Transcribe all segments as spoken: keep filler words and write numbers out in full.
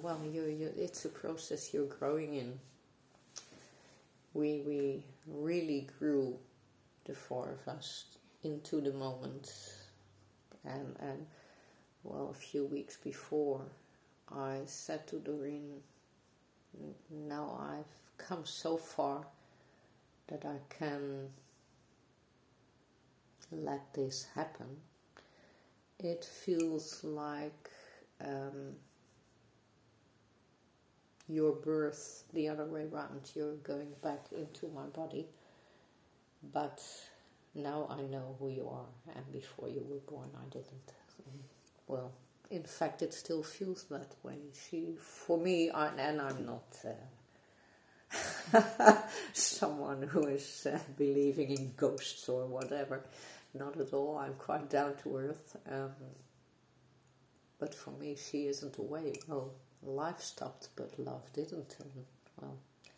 well, you, you, it's a process you're growing in. We we really grew, the four of us, into the moment, and and well, a few weeks before, I said to Doreen, now I've come so far that I can let this happen. It feels like um, your birth the other way around. You're going back into my body, but now I know who you are, and before you were born I didn't. Well, in fact, it still feels that way. She, for me, I, and I'm not uh, someone who is uh, believing in ghosts or whatever. Not at all. I'm quite down to earth. Um, but for me, she isn't away. Well, life stopped, but love didn't. And, well,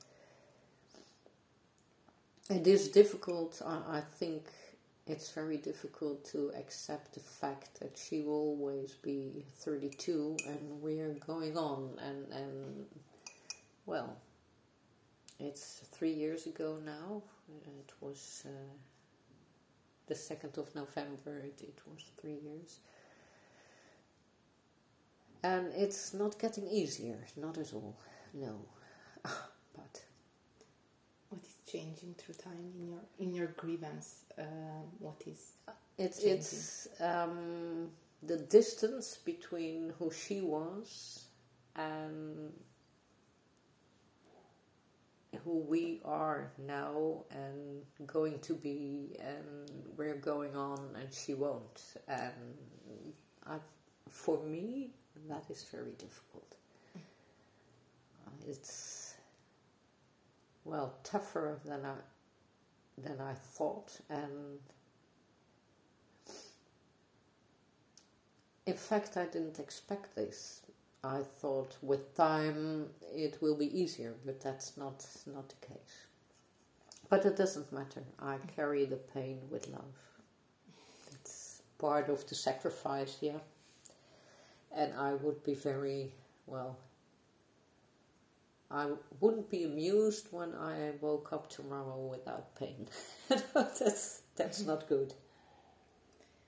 it is difficult. I, I think it's very difficult to accept the fact that she will always be thirty-two and we're going on. And, and well, it's three years ago now. It was uh, the second of November. It, it was three years. And it's not getting easier. Not at all. No. But what is changing through time in your in your grievance? Uh, what is it's changing? it's um, the distance between who she was and who we are now and going to be, and we're going on, and she won't. And I, for me, that is very difficult. Uh, it's well tougher than I than I thought, and in fact, I didn't expect this. I thought with time it will be easier, but that's not not the case. But it doesn't matter. I carry the pain with love. It's part of the sacrifice, yeah. And I would be very, well, I wouldn't be amused when I woke up tomorrow without pain. that's that's not good.